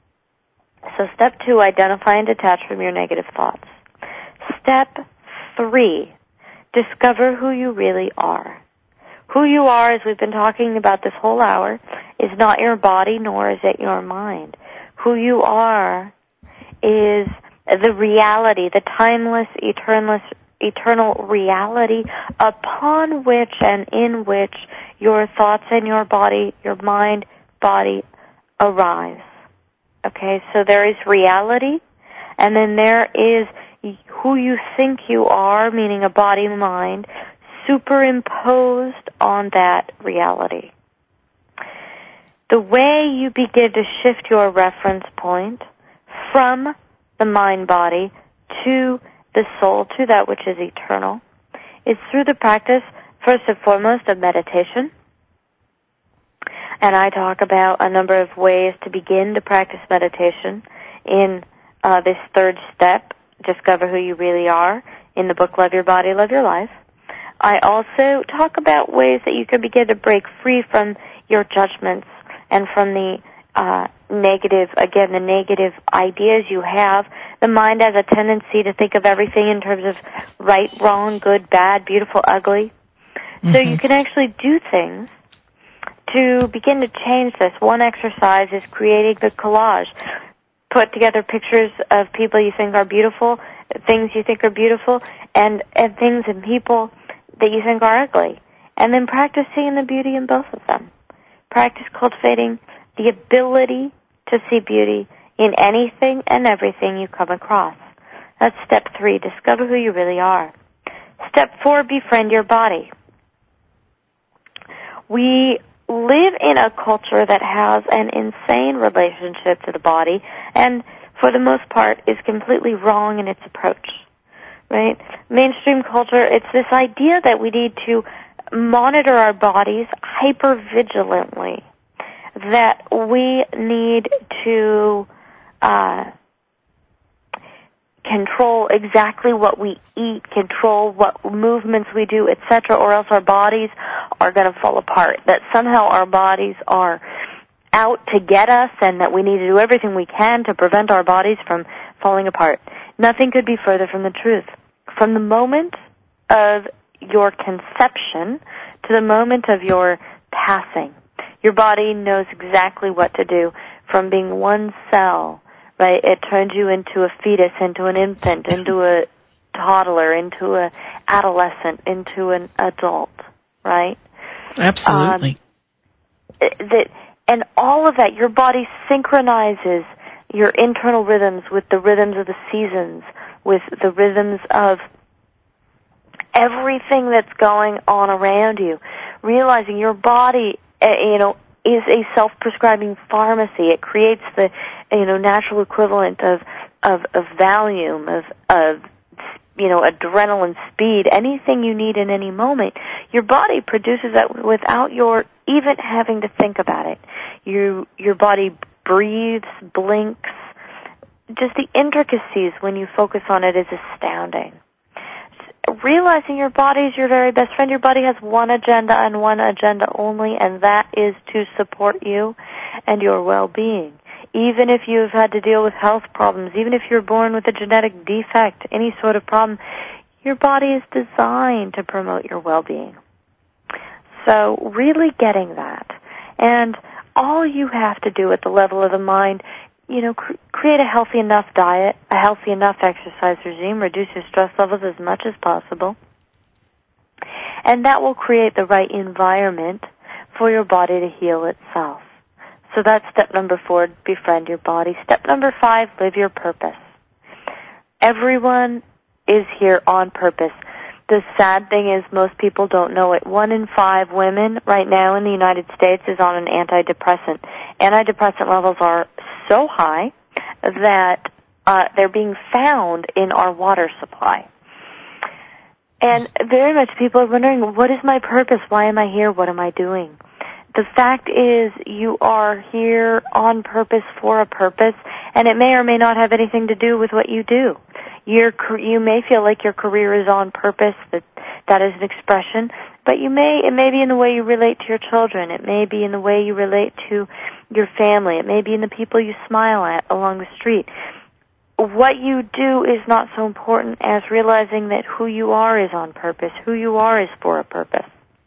So step two, identify and detach from your negative thoughts. Step three, discover who you really are. Who you are, as we've been talking about this whole hour, is not your body, nor is it your mind. Who you are is the reality, the timeless, eternal, eternal reality upon which and in which your thoughts and your body, your mind, body arise. Okay, so there is reality, and then there is who you think you are, meaning a body, mind, superimposed on that reality. The way you begin to shift your reference point from the mind-body to the soul, to that which is eternal, is through the practice, first and foremost, of meditation. And I talk about a number of ways to begin to practice meditation in uh, this third step, discover who you really are, in the book Love Your Body, Love Your Life. I also talk about ways that you can begin to break free from your judgments and from the uh, negative, again, the negative ideas you have. The mind has a tendency to think of everything in terms of right, wrong, good, bad, beautiful, ugly. Mm-hmm. So you can actually do things to begin to change this. One exercise is creating the collage. Put together pictures of people you think are beautiful, things you think are beautiful, and, and things and people that you think are ugly. And then practice seeing the beauty in both of them. Practice cultivating the ability to see beauty in anything and everything you come across. That's step three. Discover who you really are. Step four, befriend your body. We live in a culture that has an insane relationship to the body and, for the most part, is completely wrong in its approach. Right? Mainstream culture, it's this idea that we need to monitor our bodies hyper-vigilantly, that we need to uh, control exactly what we eat, control what movements we do, et cetera, or else our bodies are going to fall apart, that somehow our bodies are out to get us and that we need to do everything we can to prevent our bodies from falling apart. Nothing could be further from the truth. From the moment of your conception to the moment of your passing, your body knows exactly what to do. From being one cell, right, it turns you into a fetus, into an infant, into a toddler, into a adolescent, into an adult, right? Absolutely. Um, that, and all of that, your body synchronizes your internal rhythms with the rhythms of the seasons, with the rhythms of everything that's going on around you. Realizing your body, uh, you know, is a self-prescribing pharmacy. It creates the, you know, natural equivalent of of, of Valium, of of you know, adrenaline, speed, anything you need in any moment. Your body produces that without your even having to think about it. You, your body breathes, blinks. Just the intricacies when you focus on it is astounding. Realizing your body is your very best friend. Your body has one agenda and one agenda only, and that is to support you and your well-being. Even if you've had to deal with health problems, even if you're born with a genetic defect, any sort of problem, your body is designed to promote your well-being. So really getting that. And all you have to do at the level of the mind, you know, cr- create a healthy enough diet, a healthy enough exercise regime, reduce your stress levels as much as possible. And that will create the right environment for your body to heal itself. So that's step number four, befriend your body. Step number five, live your purpose. Everyone is here on purpose. The sad thing is most people don't know it. One in five women right now in the United States is on an antidepressant. Antidepressant levels are so high that uh, they're being found in our water supply. And very much people are wondering, what is my purpose? Why am I here? What am I doing? The fact is you are here on purpose for a purpose, and it may or may not have anything to do with what you do. Your, you may feel like your career is on purpose, that that is an expression, but you may, it may be in the way you relate to your children. It may be in the way you relate to your family. It may be in the people you smile at along the street. What you do is not so important as realizing that who you are is on purpose, who you are is for a purpose.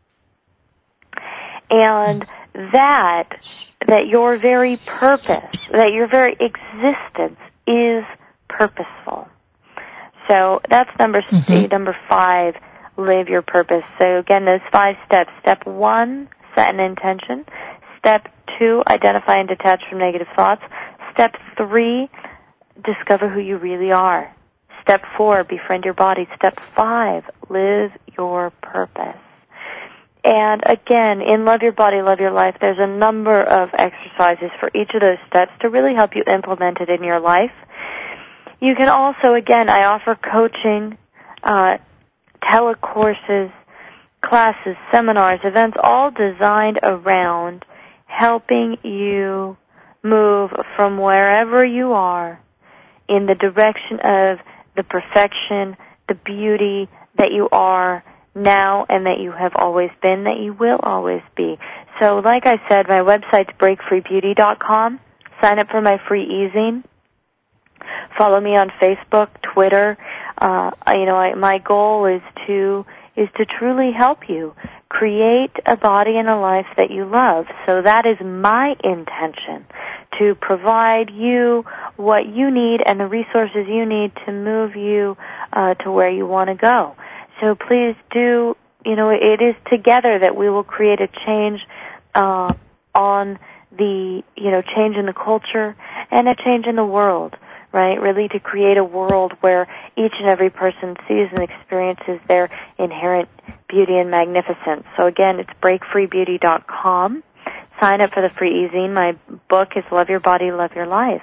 And that, that your very purpose, that your very existence is purposeful. So that's number mm-hmm. number five, live your purpose. So again, those five steps. Step one, set an intention. Step two, identify and detach from negative thoughts. Step three, discover who you really are. Step four, befriend your body. Step five, live your purpose. And again, in Love Your Body, Love Your Life, there's a number of exercises for each of those steps to really help you implement it in your life. You can also, again, I offer coaching, uh, telecourses, classes, seminars, events, all designed around helping you move from wherever you are in the direction of the perfection, the beauty that you are now and that you have always been, that you will always be. So like I said, my website's break free beauty dot com. Sign up for my free e-zine. Follow me on Facebook, Twitter. Uh, you know, I, my goal is to is to truly help you create a body and a life that you love. So that is my intention, to provide you what you need and the resources you need to move you uh, to where you want to go. So please do, you know, it is together that we will create a change uh, on the, you know, change in the culture and a change in the world, right? Really to create a world where each and every person sees and experiences their inherent beauty and magnificence. So again, it's break free beauty dot com. Sign up for the free e-zine. My book is Love Your Body, Love Your Life.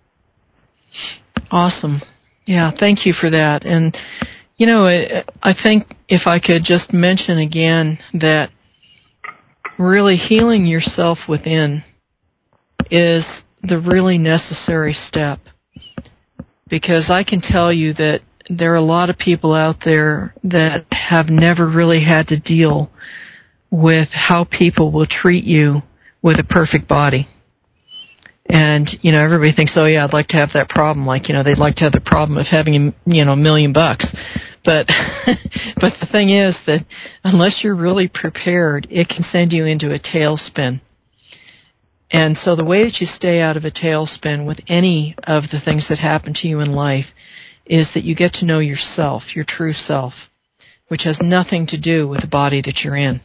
Awesome. Yeah, thank you for that. And you know, I think if I could just mention again that really healing yourself within is the really necessary step. Because I can tell you that there are a lot of people out there that have never really had to deal with how people will treat you with a perfect body. And, you know, everybody thinks, oh, yeah, I'd like to have that problem. Like, you know, they'd like to have the problem of having, you know, a million bucks. But but the thing is that unless you're really prepared, it can send you into a tailspin. And so the way that you stay out of a tailspin with any of the things that happen to you in life is that you get to know yourself, your true self, which has nothing to do with the body that you're in.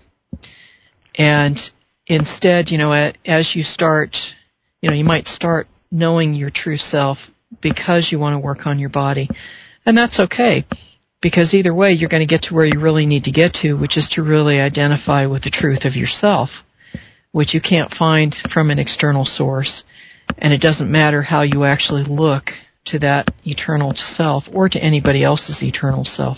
And instead, you know, as you start, you know, you might start knowing your true self because you want to work on your body. And that's okay, because either way, you're going to get to where you really need to get to, which is to really identify with the truth of yourself, which you can't find from an external source. And it doesn't matter how you actually look to that eternal self or to anybody else's eternal self.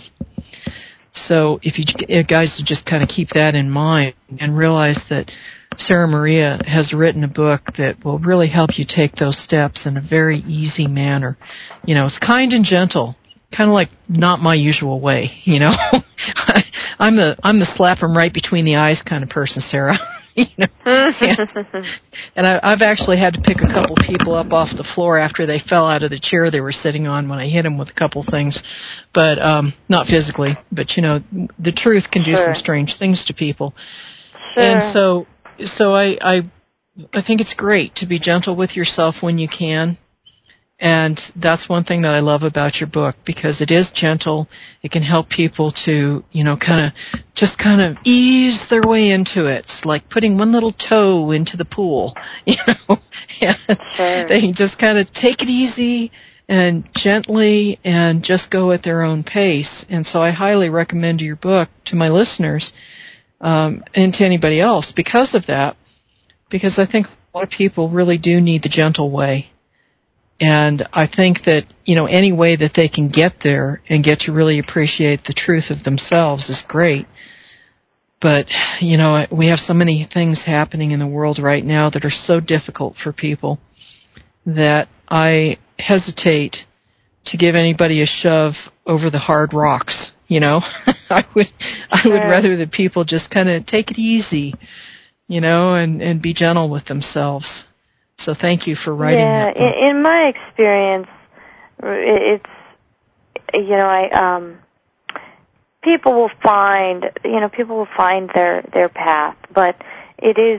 So if you guys just kind of keep that in mind and realize that Sarah Maria has written a book that will really help you take those steps in a very easy manner. You know, it's kind and gentle, kind of like not my usual way, you know. I'm the I'm the slap 'em right between the eyes kind of person, Sarah. You know, and, and I, I've actually had to pick a couple people up off the floor after they fell out of the chair they were sitting on when I hit them with a couple things, but um, not physically. But you know, the truth can do Sure. some strange things to people, Sure. and so so I, I I think it's great to be gentle with yourself when you can. And that's one thing that I love about your book, because it is gentle. It can help people to, you know, kind of, just kind of ease their way into it. It's like putting one little toe into the pool, you know. And Sure. they just kind of take it easy and gently and just go at their own pace. And so I highly recommend your book to my listeners um, and to anybody else because of that, because I think a lot of people really do need the gentle way. And I think that, you know, any way that they can get there and get to really appreciate the truth of themselves is great. But, you know, we have so many things happening in the world right now that are so difficult for people that I hesitate to give anybody a shove over the hard rocks, you know. I would I would Sure. rather that people just kind of take it easy, you know, and, and be gentle with themselves. So thank you for writing yeah, that book. in, in my experience, it's, you know, I um, people will find, you know, people will find their their path, but it is,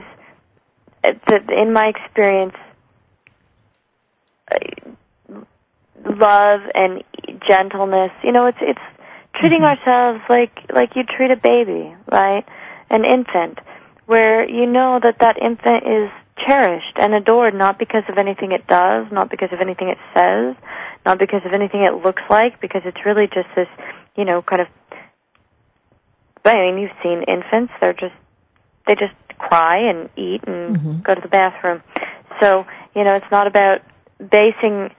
in my experience, love and gentleness. You know, it's it's treating mm-hmm. ourselves like like you treat a baby, right? An infant, where you know that that infant is cherished and adored, not because of anything it does, not because of anything it says, not because of anything it looks like, because it's really just this, you know, kind of, I mean, you've seen infants, they're just, they just cry and eat and mm-hmm. go to the bathroom. So, you know, it's not about basing,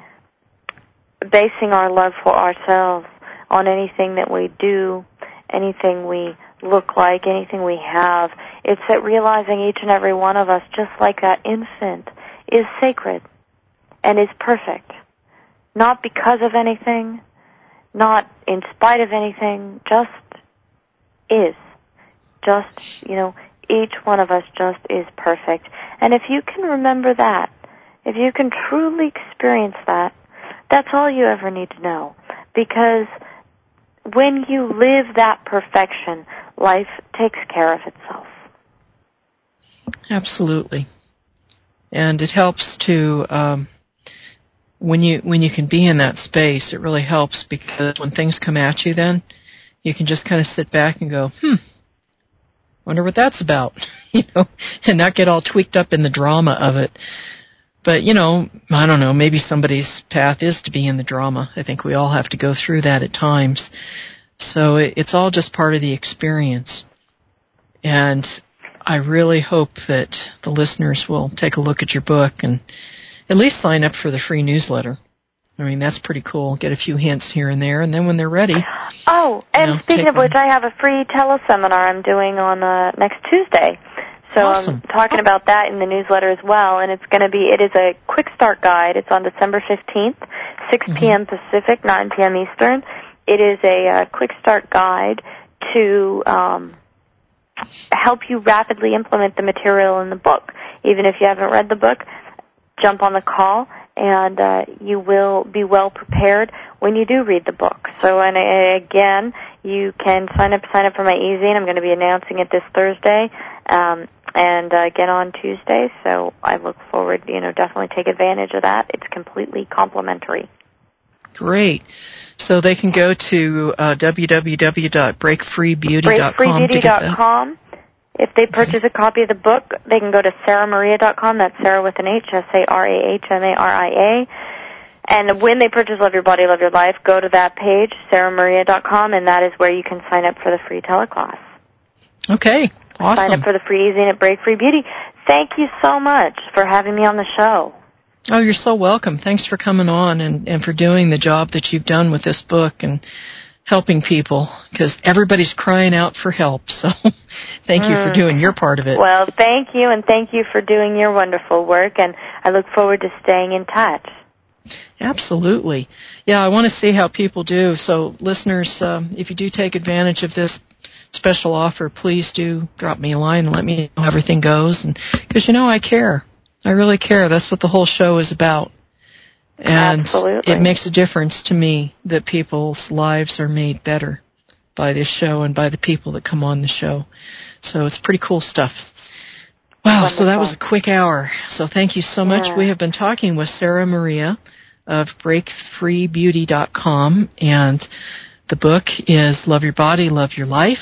basing our love for ourselves on anything that we do, anything we look like, anything we have. It's that realizing each and every one of us, just like that infant, is sacred and is perfect. Not because of anything, not in spite of anything, just is. Just, you know, each one of us just is perfect. And if you can remember that, if you can truly experience that, that's all you ever need to know. Because when you live that perfection, life takes care of itself. Absolutely. And it helps to, um, when you when you can be in that space, it really helps, because when things come at you then, you can just kind of sit back and go, hmm, wonder what that's about, you know, and not get all tweaked up in the drama of it. But, you know, I don't know, maybe somebody's path is to be in the drama. I think we all have to go through that at times. So it, it's all just part of the experience. And I really hope that the listeners will take a look at your book and at least sign up for the free newsletter. I mean, that's pretty cool. Get a few hints here and there, and then when they're ready... Oh, and you know, speaking of one. which, I have a free teleseminar I'm doing on uh, next Tuesday. So awesome. I'm talking about that in the newsletter as well, and it's going to be, it is a quick start guide. It's on December fifteenth, six p.m. Mm-hmm. Pacific, nine p.m. Eastern. It is a uh, quick start guide to um, help you rapidly implement the material in the book. Even if you haven't read the book, jump on the call, and uh, you will be well prepared when you do read the book. So, and uh, again, you can sign up sign up for my e-zine. I'm going to be announcing it this Thursday, um, and uh, again on Tuesday. So I look forward, you know, definitely take advantage of that. It's completely complimentary. Great. So they can go to uh, w w w dot break free beauty dot com. break free beauty dot com. If they purchase okay. a copy of the book, they can go to sarah maria dot com. That's Sarah with an H, S A R A H M A R I A. And when they purchase Love Your Body, Love Your Life, go to that page, sarah maria dot com, and that is where you can sign up for the free teleclass. Okay, awesome. Sign up for the free easing at Break Free Beauty. Thank you so much for having me on the show. Oh, you're so welcome. Thanks for coming on and, and for doing the job that you've done with this book and helping people, because everybody's crying out for help. So thank you for doing your part of it. Well, thank you, and thank you for doing your wonderful work, and I look forward to staying in touch. Absolutely. Yeah, I want to see how people do. So listeners, um, if you do take advantage of this special offer, please do drop me a line and let me know how everything goes. And because, you know, I care. I really care. That's what the whole show is about. And Absolutely. It makes a difference to me that people's lives are made better by this show and by the people that come on the show. So it's pretty cool stuff. Wow, Wonderful. So that was a quick hour. So thank you so much. Yeah. We have been talking with Sarah Maria of break free beauty dot com, and the book is Love Your Body, Love Your Life.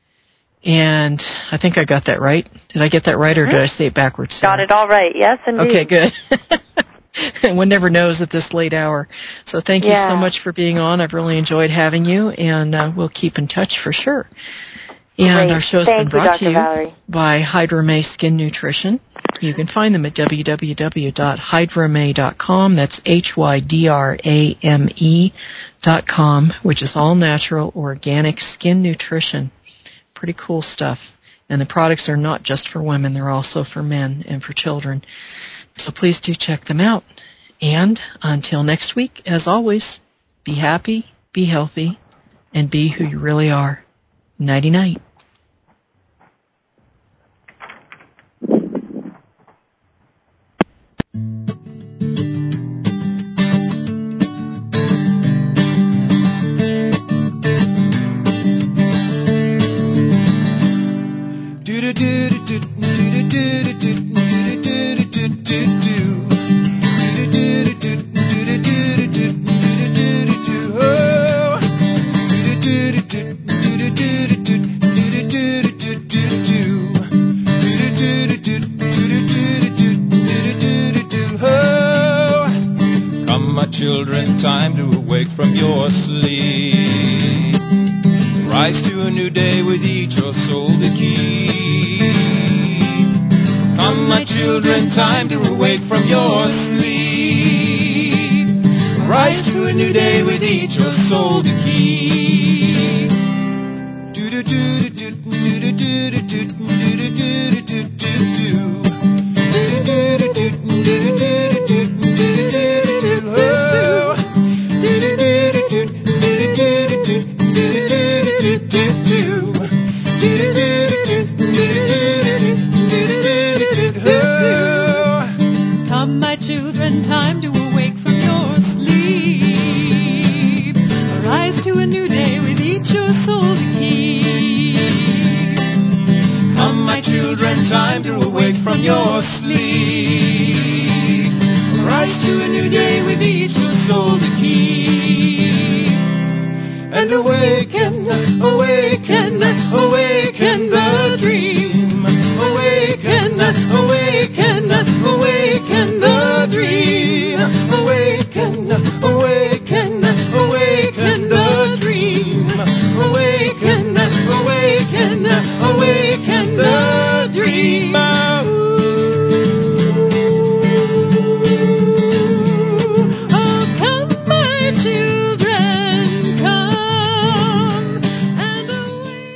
And I think I got that right. Did I get that right, or did I say it backwards? Sarah? Got it all right. Yes, indeed. Okay, good. One never knows at this late hour. So thank you yeah. so much for being on. I've really enjoyed having you, and uh, we'll keep in touch for sure. And Great. our show's Thank been brought you, to you Valerie. by Hydra-May Skin Nutrition. You can find them at w w w dot hydra may dot com. That's H Y D R A M E dot com, which is all natural, organic skin nutrition. Pretty cool stuff. And the products are not just for women. They're also for men and for children. So please do check them out. And until next week, as always, be happy, be healthy, and be who you really are. Nighty-night. Children, time to awake from your sleep. Rise to a new day with each your soul to keep. Come, my children, time to awake from your sleep. Rise to a new day with each your soul to keep. Do do do do do do do do do do do do. Come, my children, time to awake from your sleep. Arise to a new day with each your soul to keep. Come, my children, time to awake from your sleep. Rise to a new day with each your soul to keep. And awaken, awaken.